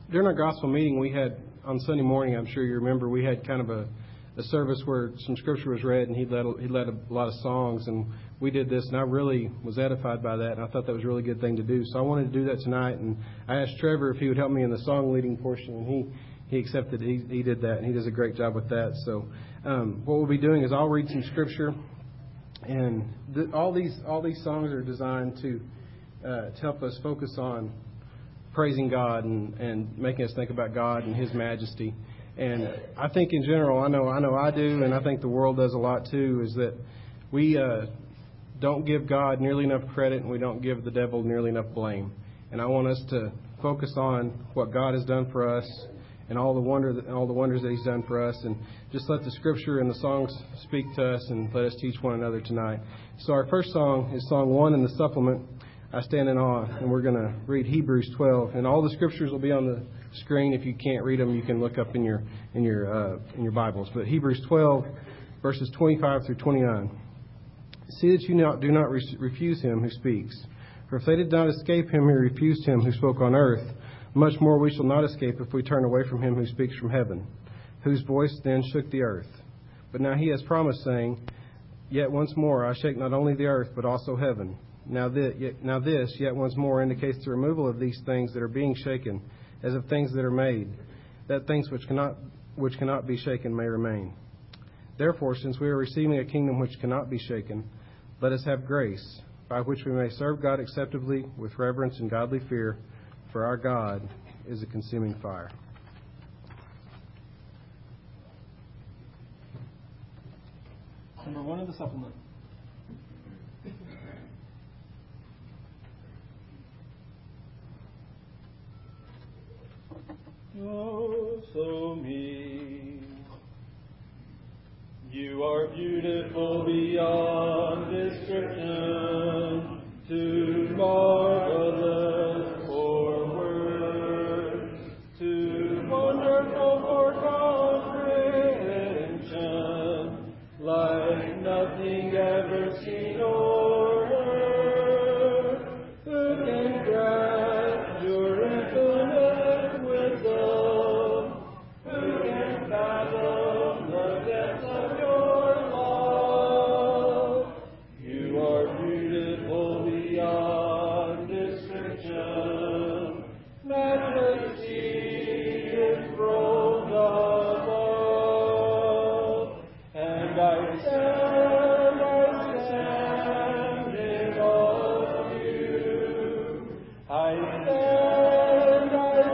During our gospel meeting, we had on Sunday morning, I'm sure you remember, we had kind of a service where some scripture was read, and he led a lot of songs, and we did this, and I really was edified by that, and I thought that was a really good thing to do. So I wanted to do that tonight, and I asked Trevor if he would help me in the song leading portion, and he accepted. He did that, and he does a great job with that. So what we'll be doing is I'll read some scripture, and all these songs are designed to help us focus on praising God and making us think about God and His majesty. And I think in general, I know I do, and I think the world does a lot too, is that we don't give God nearly enough credit, and we don't give the devil nearly enough blame. And I want us to focus on what God has done for us and all the wonders that He's done for us, and just let the Scripture and the songs speak to us and let us teach one another tonight. So our first song is Song 1 in the supplement, I Stand in Awe, and we're going to read Hebrews 12. And all the Scriptures will be on the screen. If you can't read them, you can look up in your Bibles. But Hebrews 12, verses 25 through 29. See that you do not refuse Him who speaks. For if they did not escape Him who refused Him who spoke on earth, much more we shall not escape if we turn away from Him who speaks from heaven, whose voice then shook the earth. But now He has promised, saying, Yet once more I shake not only the earth, but also heaven. Now this, yet once more, indicates the removal of these things that are being shaken, as of things that are made, that things which cannot be shaken may remain. Therefore, since we are receiving a kingdom which cannot be shaken, let us have grace, by which we may serve God acceptably with reverence and godly fear, for our God is a consuming fire. Number 1 in the supplement. Oh, so me. You are beautiful beyond description, too marvelous for words, too wonderful for comprehension, like nothing ever seen or heard. Who can grasp your infinite wisdom? Who can fathom the depths of your love? You are beautiful beyond description. Majesty is throned above, and I stand in awe of you. I stand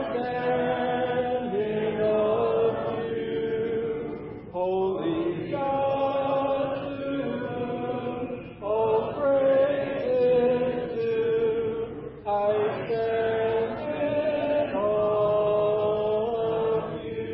in awe of you. Holy God, to whom all praise is due, I stand in awe of you.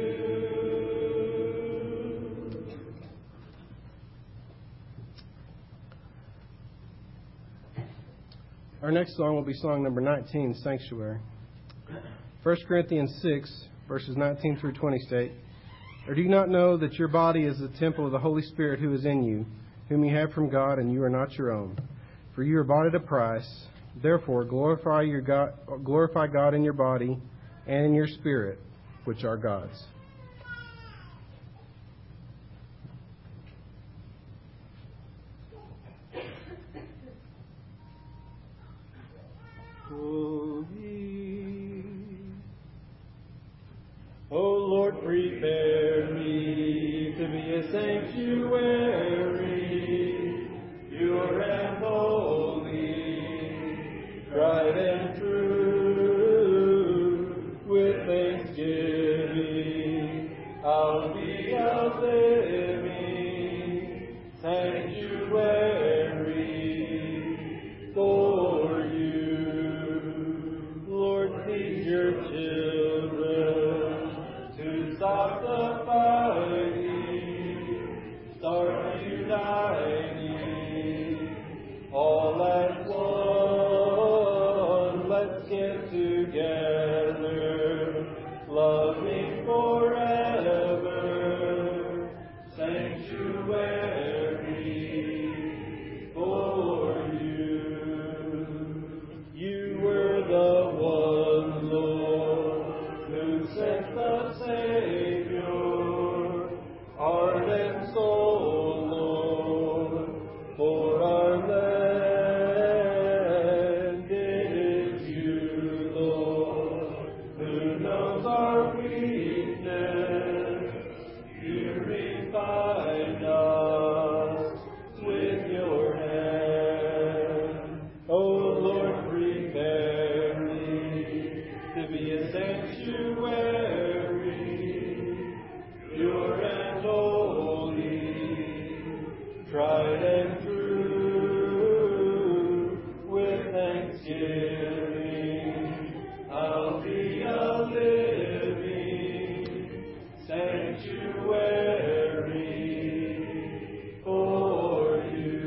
Our next song will be song number 19, Sanctuary. 1 Corinthians 6, verses 19 through 20 state, Or do you not know that your body is the temple of the Holy Spirit who is in you, whom you have from God, and you are not your own? For you are bought at a price. Therefore glorify God in your body and in your spirit, which are God's. O Lord, prepare me to be a sanctuary, pure and holy, tried and true. With thanksgiving, I'll be a living sanctuary for you. Lord, lead your children to stop the fighting, start uniting, all at one. Let's get together, loving forever, sanctuary for you. You were the one, Lord, who sanctuary, pure and holy, tried and true, with thanksgiving, I'll be a living sanctuary for you.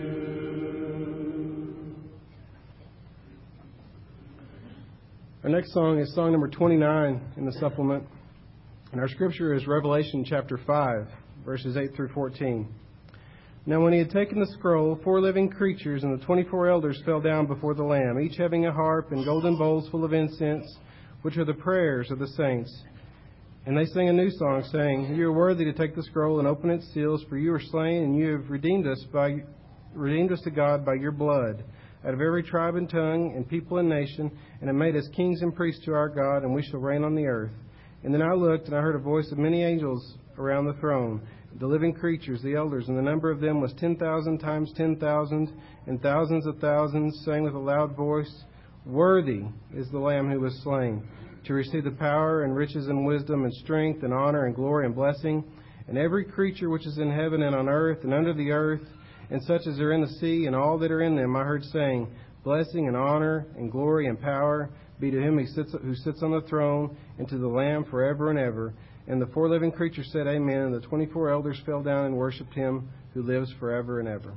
Our next song is song number 29 in the supplement, and our scripture is Revelation chapter 5, verses 8 through 14. Now when he had taken the scroll, 4 living creatures and the 24 elders fell down before the Lamb, each having a harp and golden bowls full of incense, which are the prayers of the saints. And they sang a new song, saying, You are worthy to take the scroll and open its seals, for you are slain, and you have redeemed us to God by your blood, out of every tribe and tongue and people and nation, and have made us kings and priests to our God, and we shall reign on the earth. And then I looked, and I heard a voice of many angels around the throne, the living creatures, the elders, and the number of them was 10,000 times 10,000, and thousands of thousands, saying with a loud voice, Worthy is the Lamb who was slain, to receive the power and riches and wisdom and strength and honor and glory and blessing. And every creature which is in heaven and on earth and under the earth, and such as are in the sea, and all that are in them, I heard saying, Blessing and honor and glory and power be to him who sits on the throne, and to the Lamb forever and ever. And the 4 living creatures said, Amen. And the 24 elders fell down and worshipped him who lives forever and ever.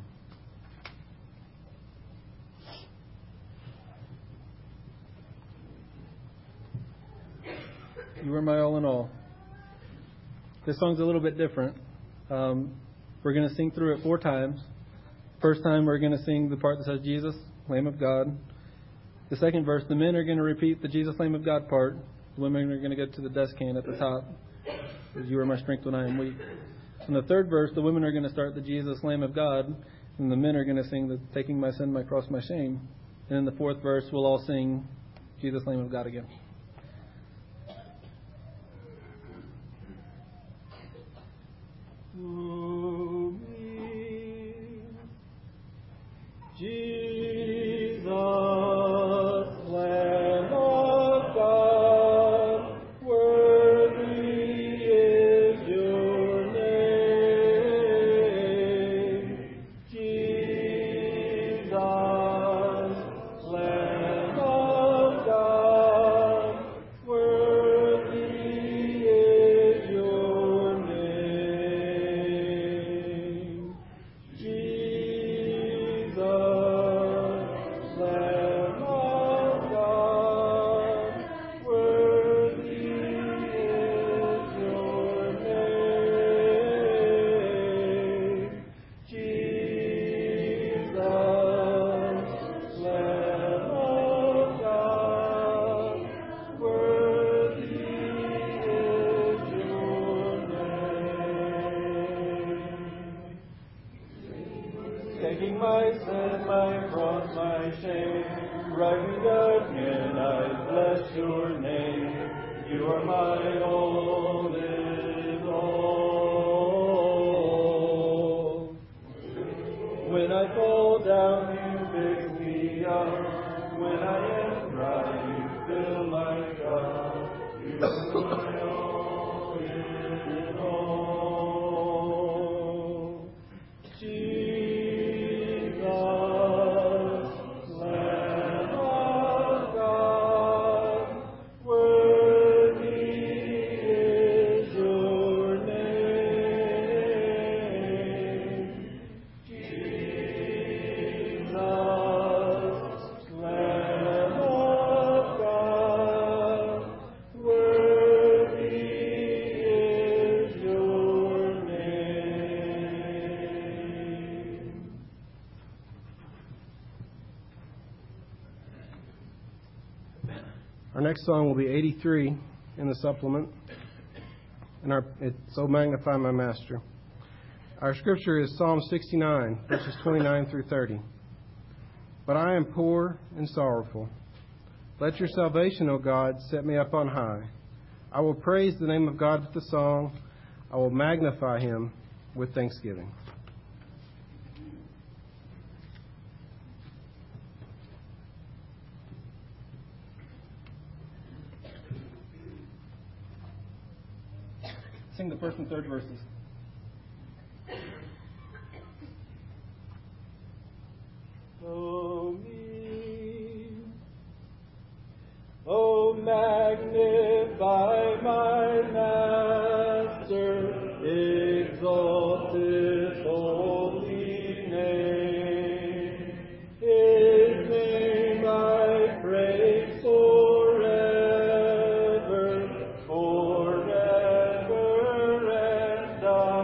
You are my all in all. This song's a little bit different. We're going to sing through it 4 times. First time we're going to sing the part that says Jesus, Lamb of God. The second verse, the men are going to repeat the Jesus, Lamb of God part. The women are going to get to the descant at the top. You are my strength when I am weak. In the third verse, the women are going to start the Jesus, Lamb of God. And the men are going to sing the taking my sin, my cross, my shame. And in the fourth verse, we'll all sing Jesus, Lamb of God again. Jesus, Lamb of God, worthy is your name. Jesus, Lamb of God, worthy is your name. Jesus, Lamb of God, worthy is your name. Jesus, Lamb of God, worthy is your name. Taking my sin, my cross, my shame, rising again, I bless your name. You are my all in all. When I fall down, you pick me up. When I am dry, you fill my cup. You are my all in all. Jesus, Lamb of God, worthy is your name. Jesus, Lamb of God, worthy is your name. Our next song will be 83 in the supplement, and it's So Magnify My Master. Our scripture is Psalm 69, verses 29 through 30. But I am poor and sorrowful. Let your salvation, O God, set me up on high. I will praise the name of God with a song. I will magnify him with thanksgiving. sing the first and third verses. Oh, magnify my Master, exalt His holy name. His name I praise forever, forever and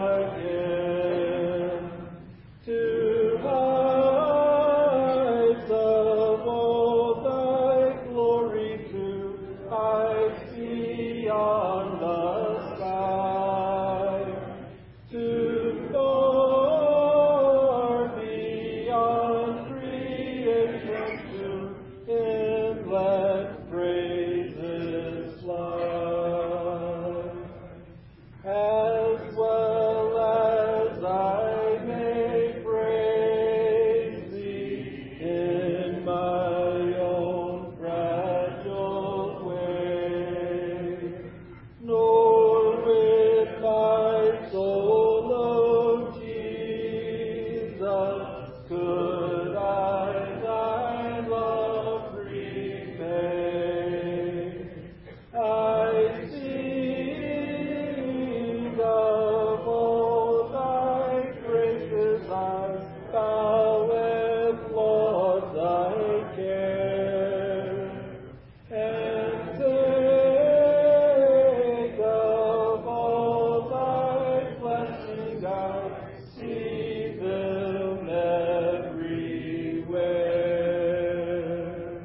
again. To heights of all thy glory, to heights beyond the sky, to far beyond creation, to endless praises fly. As well as I may praise Thee in my own fragile way, nor with my soul, O Jesus, could I Thy love repay. I sing of all Thy graces, I bow and laud Thy care, and take of all Thy blessings, I see them everywhere.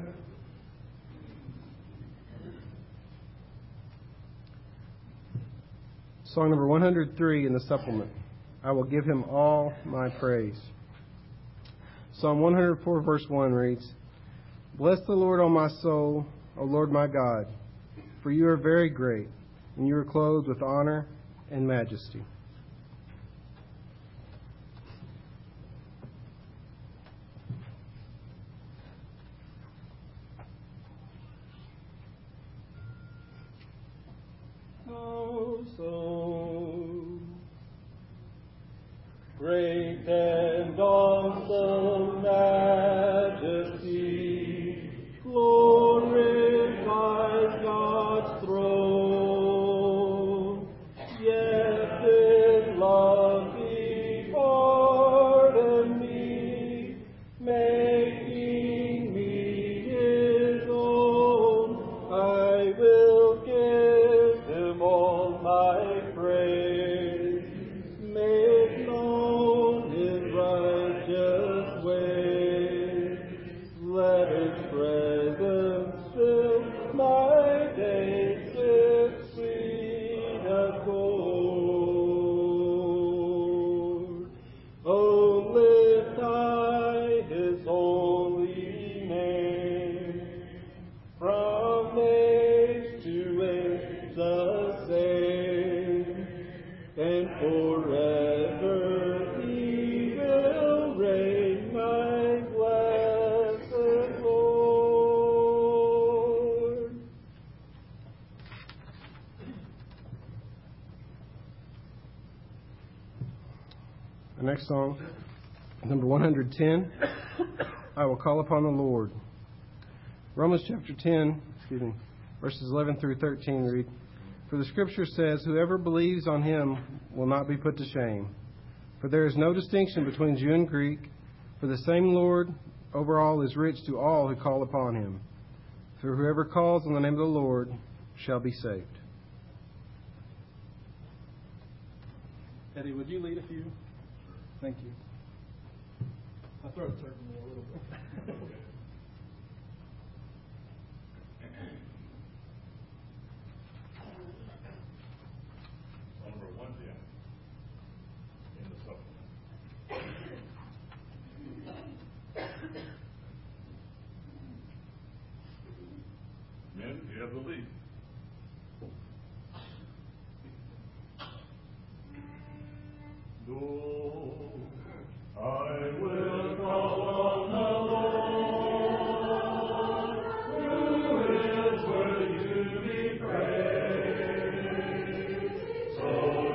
Song number 103 in the supplement. I will give Him all my praise. Psalm 104 verse 1 reads, Bless the Lord, O my soul, O Lord my God, for you are very great, and you are clothed with honor and majesty. So great and awesome majesty, glorifies God's throne. Yet did love pardon me, making me His own. I will give Him all my praise, make known His righteous ways. Let His presence fill my days with sweet accord. Oh, lift high His holy name, from age to age the same, and forever He will reign, my blessed Lord. The next song, number 110, I will call upon the Lord. Romans chapter 10, verses 11 through 13 read, For the Scripture says, Whoever believes on Him will not be put to shame. For there is no distinction between Jew and Greek, for the same Lord over all is rich to all who call upon Him. For whoever calls on the name of the Lord shall be saved. Eddie, would you lead a few? Thank you. My throat's hurting me a little bit. Number 110 in the supplement. Men, you have the lead. Though I will call on the Lord, who is worthy to be praised. So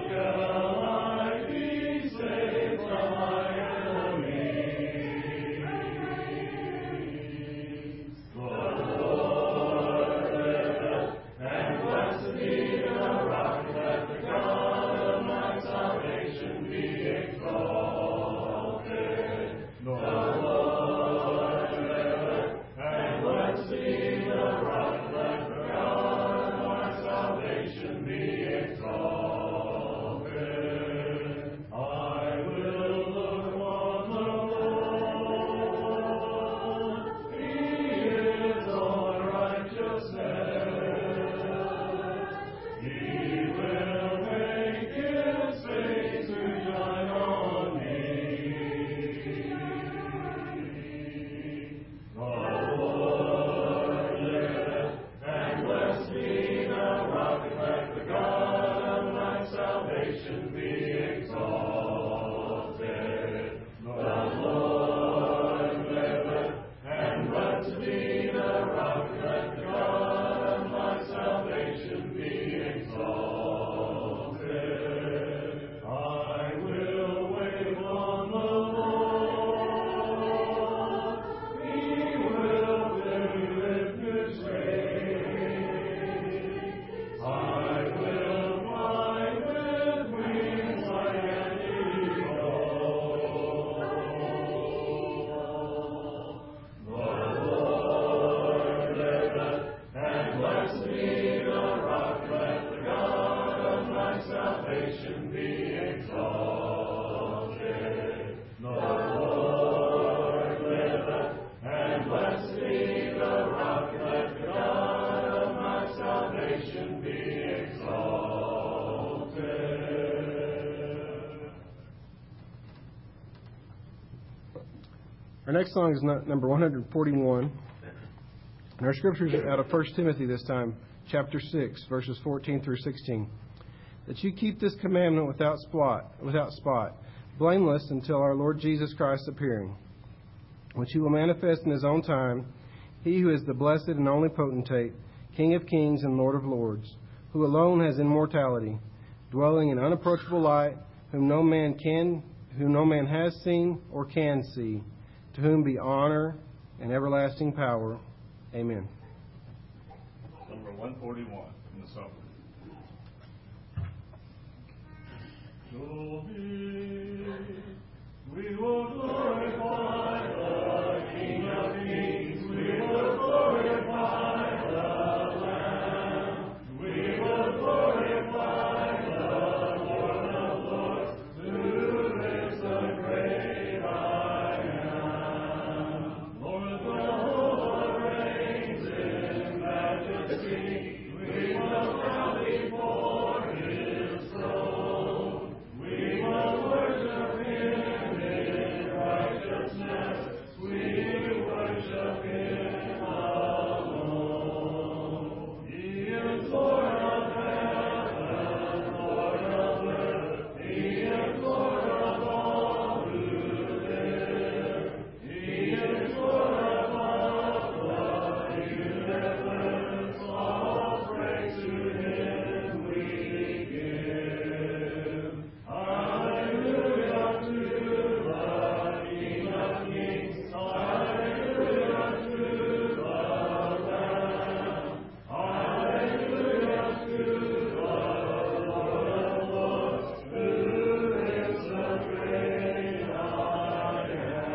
Our next song is number 141. And our scripture is out of 1 Timothy this time, chapter 6, verses 14 through 16. That you keep this commandment without spot, blameless until our Lord Jesus Christ appearing, which he will manifest in his own time, he who is the blessed and only potentate, King of kings and Lord of lords, who alone has immortality, dwelling in unapproachable light, whom no man has seen or can see, to whom be honor and everlasting power. Amen. Number 141 in the supper. So we will glorify the King of Kings. We will glorify the Lamb. We will glorify the Lord of Lords, who is the great I am. Lord, the Lord reigns in majesty. We will bow before his throne. We will worship him in righteousness. We worship him alone. He is Lord of heaven, Lord of earth. He is Lord of all who live. He is Lord above the universe. All praise to him we give. Hallelujah to the King of Kings. Hallelujah to the Lamb. Hallelujah to the Lord of Lords, who is the great I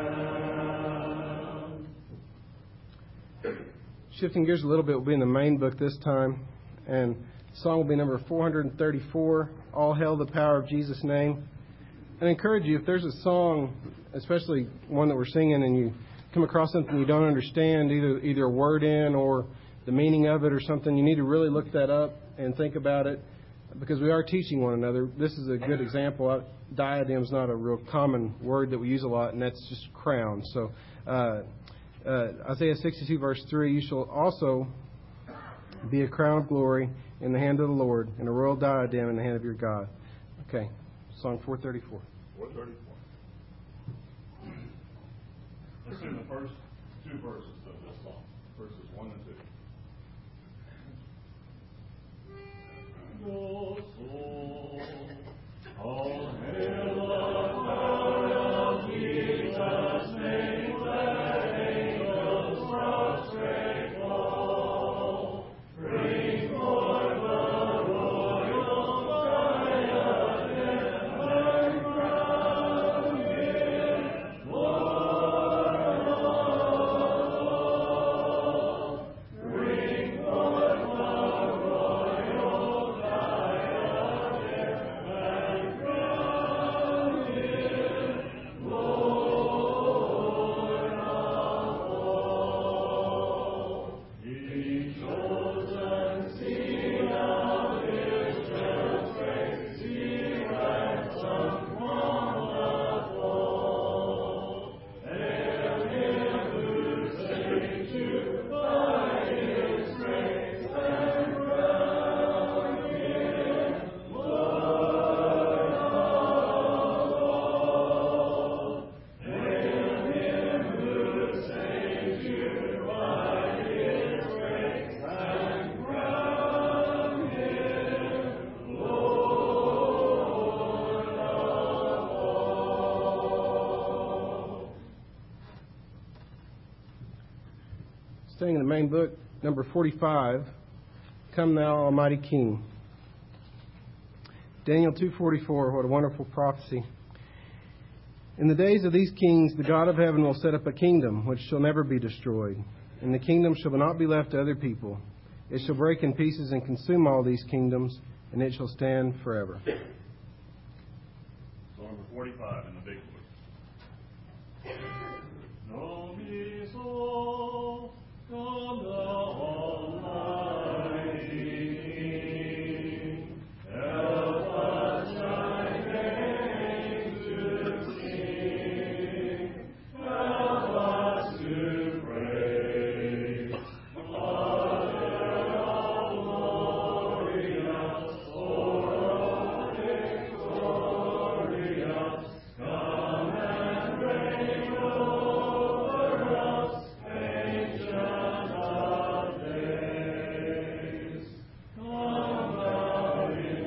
am. Shifting gears a little bit, we'll be in the main book this time, and the song will be number 434, All Hail the Power of Jesus' Name. And I encourage you, if there's a song, especially one that we're singing, and you come across something you don't understand, either a word in or the meaning of it or something, you need to really look that up and think about it, because we are teaching one another. This is a good example. Diadem's not a real common word that we use a lot, and that's just crown. So Isaiah 62, verse 3, you shall also be a crown of glory in the hand of the Lord, and a royal diadem in the hand of your God. Okay, song 434. 434. Let's sing the first two verses of this song, verses 1 and 2. Your soul, all hail the power of Jesus' name, let angels prostrate fall. Bring forth the royal diadem and crown him Lord of all. Staying in the main book, number 45, Come Thou Almighty King. Daniel 2:44, what a wonderful prophecy. In the days of these kings, the God of heaven will set up a kingdom which shall never be destroyed, and the kingdom shall not be left to other people. It shall break in pieces and consume all these kingdoms, and it shall stand forever. So number 45 in the big book. No me so, come thou almighty King, help us thy name to sing, help us to praise, Father all glorious, all victorious, come and reign over us, ancient of days. Come thou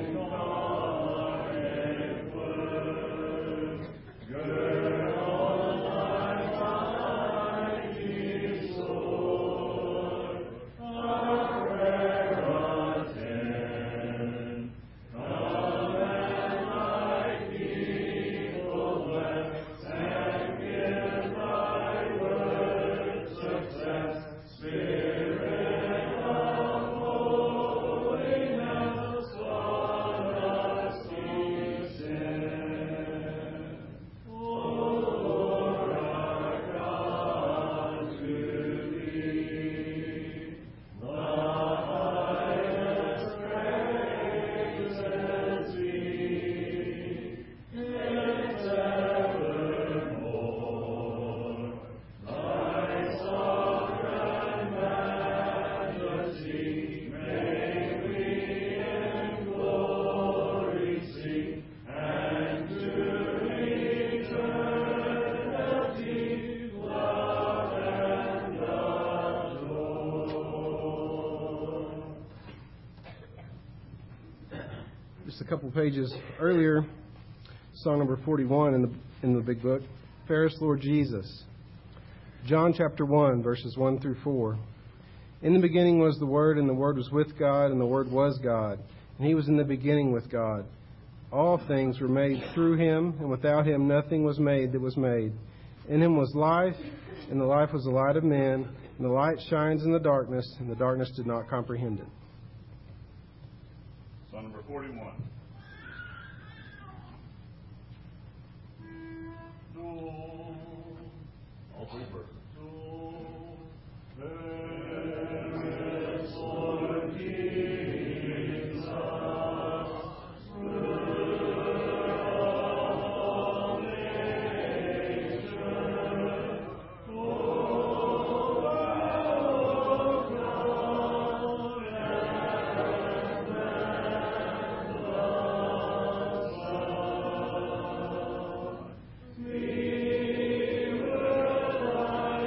incarnate Word, gird on thy mighty sword, our prayer attend. Come and thy people bless, and give thy word success. Spirit of holiness, on us descend. O Lord our God, to thee the highest praises be. It's evermore. Thy sovereign majesty may we in glory see, and to eternity love and adore. Just a couple pages earlier, song number 41 in the big book, Fairest Lord Jesus. John chapter 1, verses 1 through 4. In the beginning was the Word, and the Word was with God, and the Word was God. And He was in the beginning with God. All things were made through Him, and without Him nothing was made that was made. In Him was life, and the life was the light of men. And the light shines in the darkness, and the darkness did not comprehend it. Song number 41. All three verses. Fairest Lord Jesus, all nature, O God, and man the Son.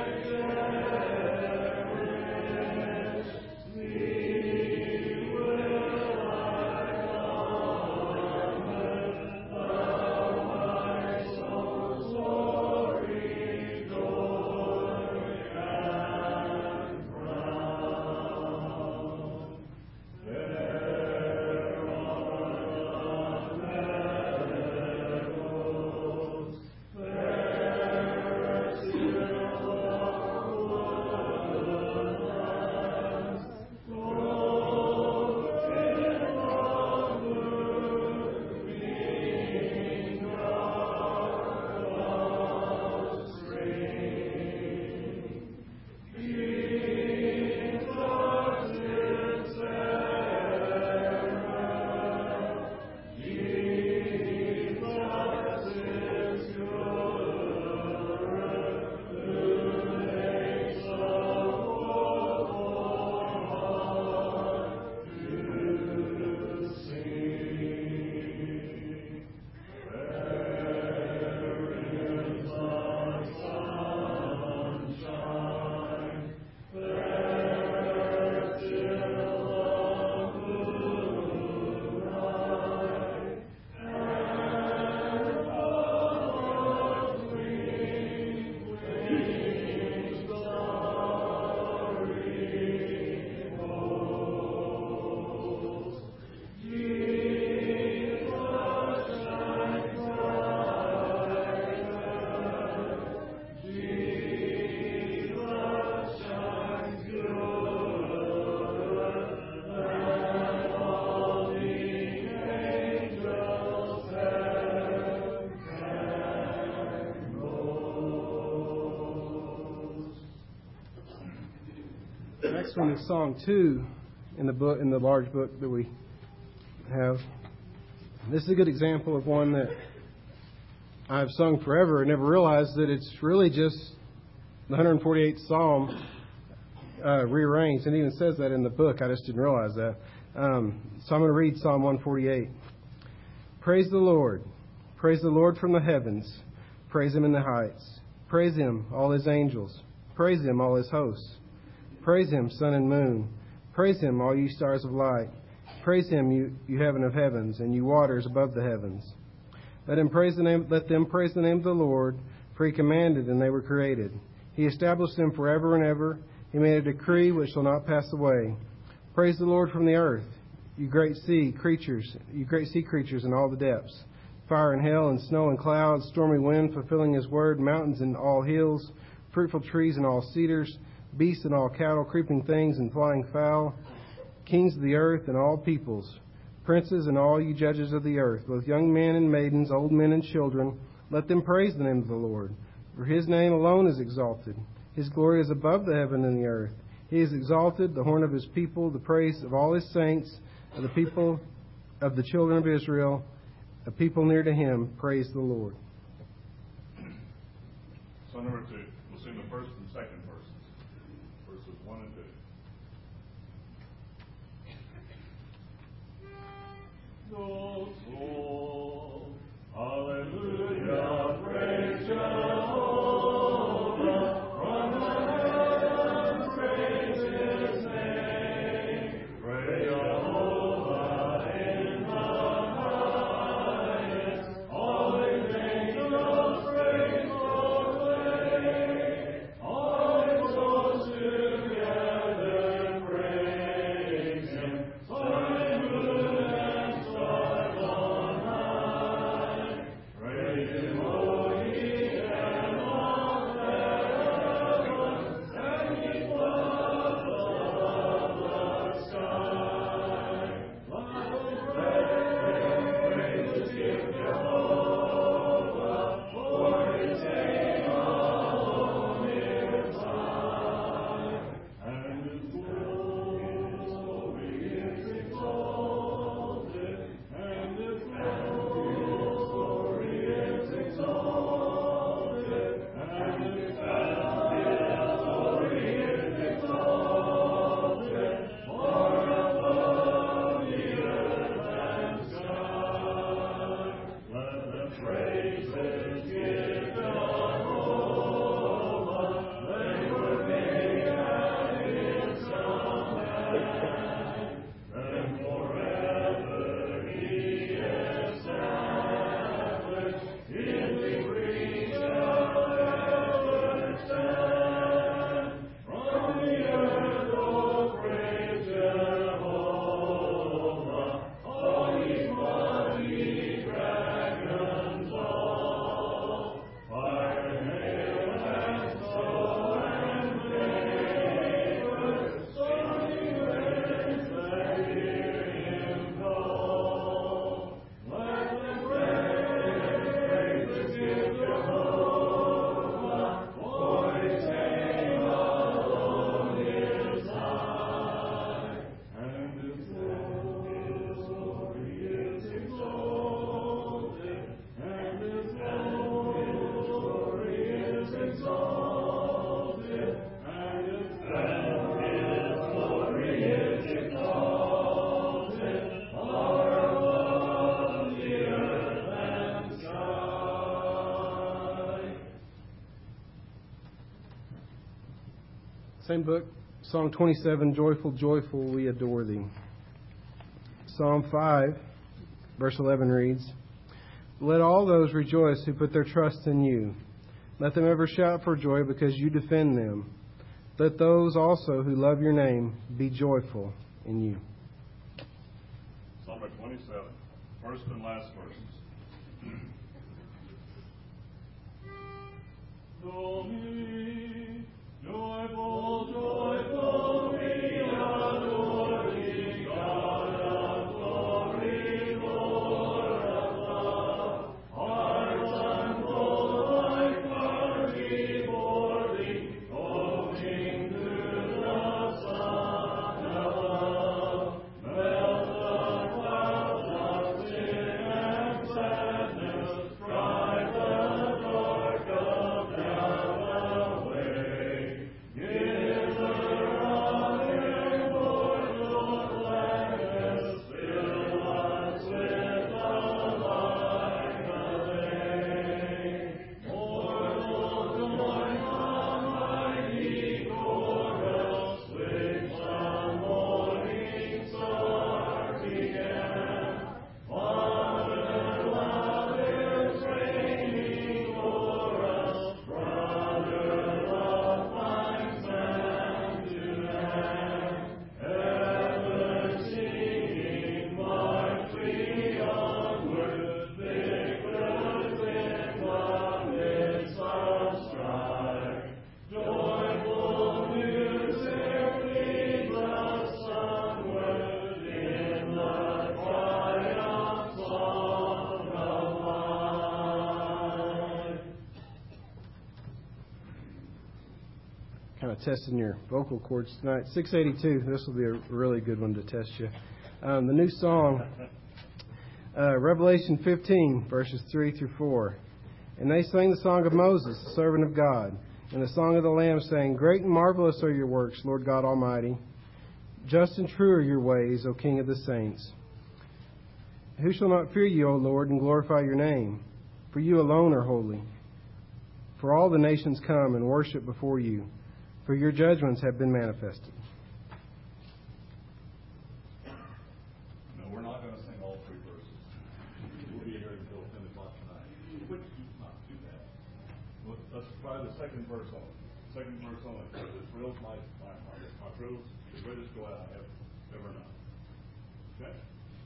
next one is Song 2 in the large book that we have. This is a good example of one that I've sung forever and never realized that it's really just the 148th Psalm rearranged. And it even says that in the book. I just didn't realize that. So I'm going to read Psalm 148. Praise the Lord. Praise the Lord from the heavens. Praise Him in the heights. Praise Him, all His angels. Praise Him, all His hosts. Praise Him, sun and moon. Praise Him, all you stars of light. Praise Him, you heaven of heavens, and you waters above the heavens. Let them praise the name of the Lord, for He commanded, and they were created. He established them forever and ever. He made a decree which shall not pass away. Praise the Lord from the earth, you great sea creatures in all the depths. Fire and hail and snow and clouds, stormy wind fulfilling His word, mountains and all hills, fruitful trees and all cedars, beasts and all cattle, creeping things and flying fowl, kings of the earth and all peoples, princes and all you judges of the earth, both young men and maidens, old men and children, let them praise the name of the Lord. For His name alone is exalted. His glory is above the heaven and the earth. He is exalted, the horn of His people, the praise of all His saints, of the people of the children of Israel, a people near to Him. Praise the Lord. So number 2, we'll sing the first and second verses. Verses 1 and 2. Go soul, hallelujah, praise Jehovah, from the heavens praise His name, praise Jehovah in the highest, all His angels praise proclaim, all His hosts together praise Him, sun and moon and stars on high, praise Him, O ye and all heavens, and ye clouds above the sky. Let praises give Jehovah, for His name alone is high, and His glory is exalted, and His glory is exalted, and His glory is exalted, far above the earth and sky. Let the praises give Jehovah, they were made at His command, and forever He established, His decree shall ever stand. From the earth, O praise Jehovah, all ye mighty dragons all, fire and hail and snow and vapor, stormy winds that hear Him call. Let them praises give Jehovah, for His name alone is high, and His glory is exalted, and His glory is exalted, and His glory is exalted, far above the earth and sky. Same book, Song 27, Joyful, Joyful, we adore Thee. Psalm 5, verse 11 reads, Let all those rejoice who put their trust in You. Let them ever shout for joy because You defend them. Let those also who love Your name be joyful in You. Psalm 27, first and last verses. Domine, joyful, joyful, we adore Thee, God of glory, Lord of love. Hearts unfold like flowers before Thee, O King to the Son. kind of testing your vocal cords tonight. 682, this will be a really good one to test you. The new song, Revelation 15, verses 3 through 4. And they sang the song of Moses, the servant of God, and the song of the Lamb, saying, Great and marvelous are your works, Lord God Almighty. Just and true are your ways, O King of the saints. Who shall not fear you, O Lord, and glorify your name? For you alone are holy. For all the nations come and worship before you, for your judgments have been manifested. No, we're not going to sing all three verses. We'll be here until 10 o'clock tonight, which is not too bad. Let's try the second verse on it. Second verse on it. It thrills my heart. My thrills the greatest joy I have ever known. Okay?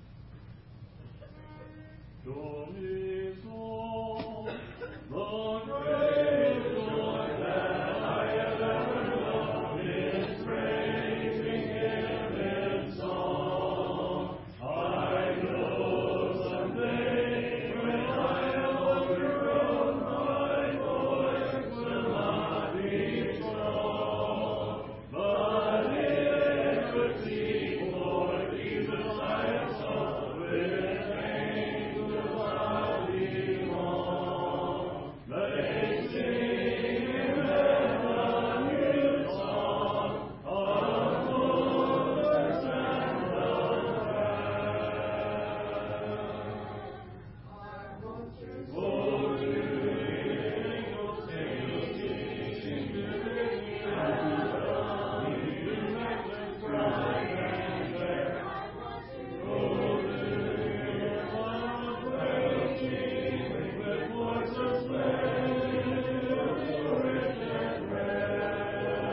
Do me so, the great joy that I have ever known is praising Him in song. I know someday when I am overgrown, my voice will not be strong, but it would seek for Jesus I have sought with angels I belong. They sing in heaven a new song of goodness and of wrath. Oh, to the angels sing to the King of the matchless bright and fair. Oh, to hear the praise with voices splendid, rich and rare.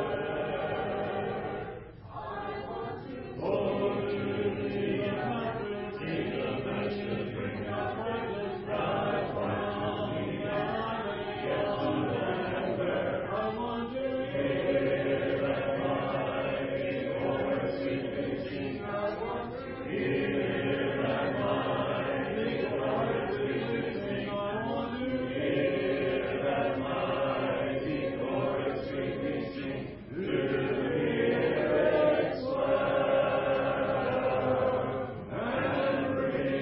Oh, to the immaculate King of nations, bring us brightest bright crowning, and yes, to them where I want to hear that mighty chorus sweetly sing. I want to hear that mighty chorus sweetly sing. I want to hear that mighty chorus sweetly sing. To hear it swell and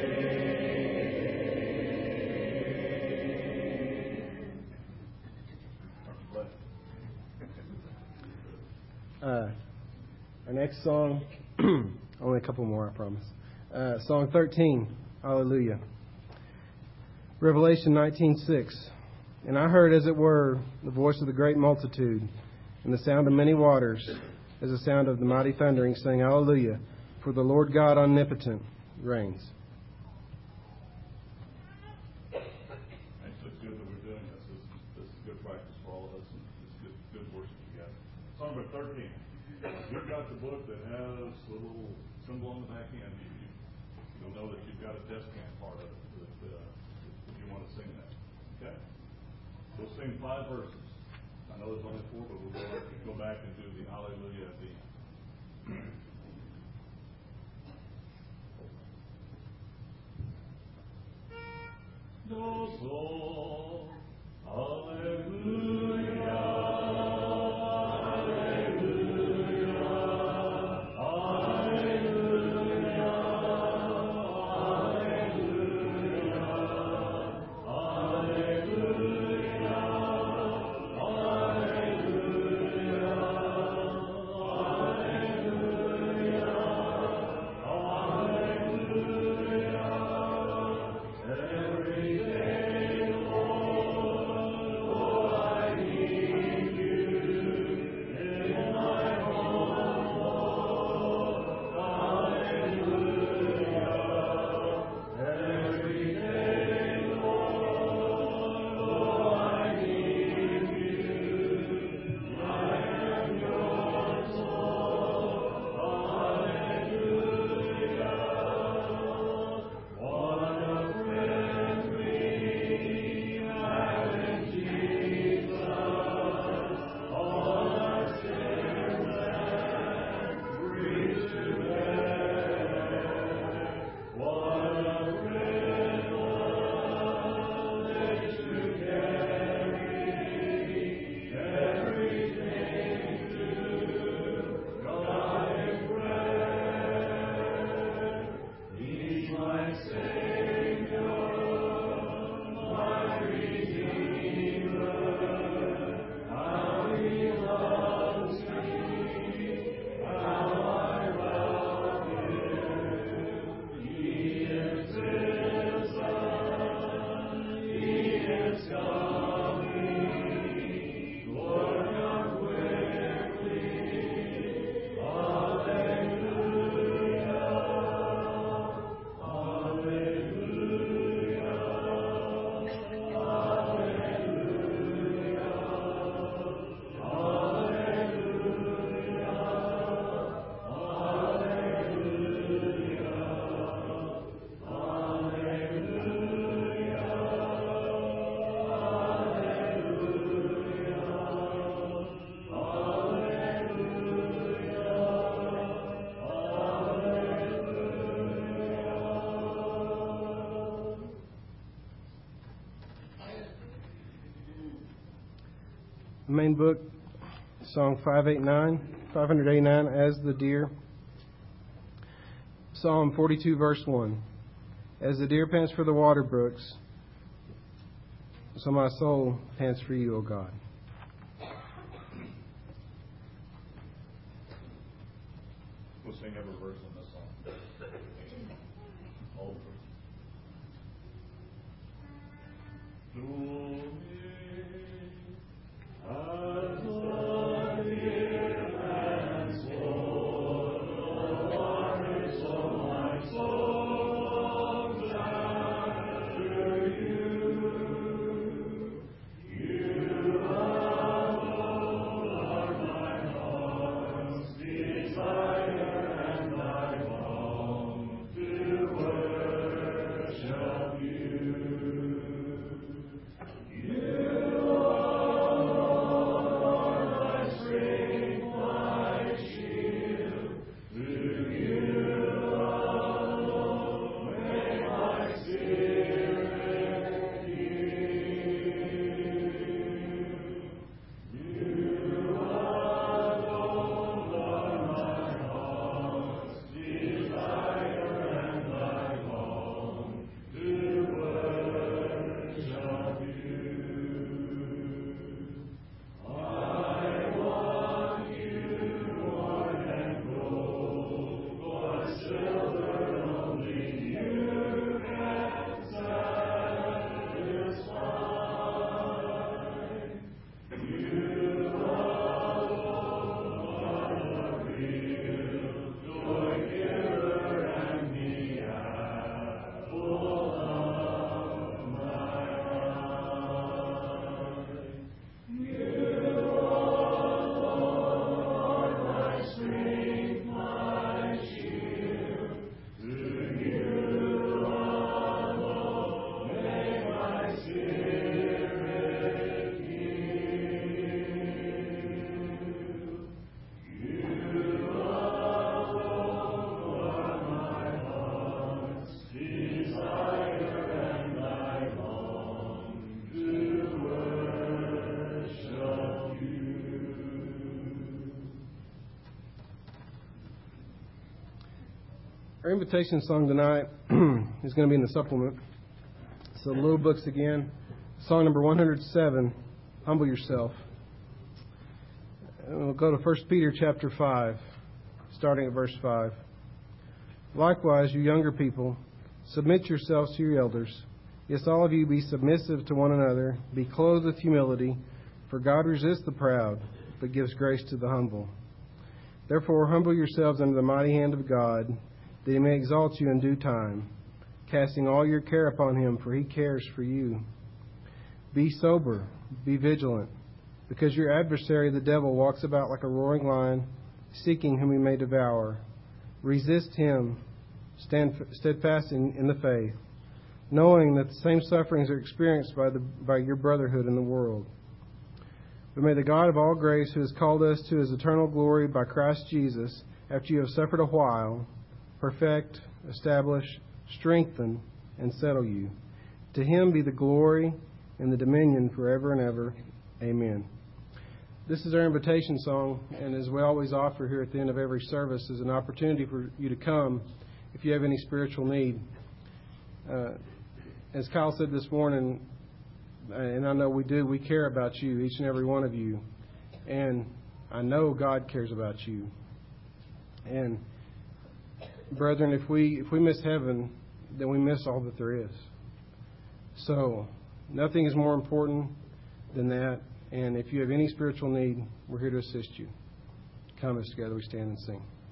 Our next song, only a couple more, I promise. Song 13, Hallelujah. Revelation 19:6. And I heard, as it were, the voice of the great multitude, and the sound of many waters, as the sound of the mighty thundering, saying, Hallelujah, for the Lord God omnipotent reigns. Actually, it's good that we're doing this. This is good practice for all of us, and it's good worship together. Song number 13. You've got the book that has a little symbol on the back end. You'll know that you've got a descant part of it if you want to sing that. Okay? We'll sing 5 verses. I know there's only 4, but we'll go back and do the Hallelujah at the end. Do so, Hallelujah. Every day, Lord, The main book, Song 589, As the Deer. Psalm 42, verse 1. As the deer pants for the water brooks, so my soul pants for you, O God. We'll sing every verse in this song. All the verses. Our invitation song tonight is going to be in the supplement. So the little books again. Song number 107, Humble Yourself. And we'll go to 1 Peter chapter 5, starting at verse 5. Likewise, you younger people, submit yourselves to your elders. Yes, all of you be submissive to one another. Be clothed with humility, for God resists the proud, but gives grace to the humble. Therefore, humble yourselves under the mighty hand of God, that He may exalt you in due time, casting all your care upon Him, for He cares for you. Be sober, be vigilant, because your adversary the devil walks about like a roaring lion, seeking whom he may devour. Resist him, stand steadfast in the faith, knowing that the same sufferings are experienced by your brotherhood in the world. But may the God of all grace, who has called us to His eternal glory by Christ Jesus, after you have suffered a while, perfect, establish, strengthen, and settle you. To Him be the glory and the dominion forever and ever. Amen. This is our invitation song, and as we always offer here at the end of every service, is an opportunity for you to come if you have any spiritual need. As Kyle said this morning, and I know we do, we care about you, each and every one of you. And I know God cares about you. And brethren, if we miss heaven, then we miss all that there is. So nothing is more important than that. And if you have any spiritual need, we're here to assist you. Come as together we stand and sing.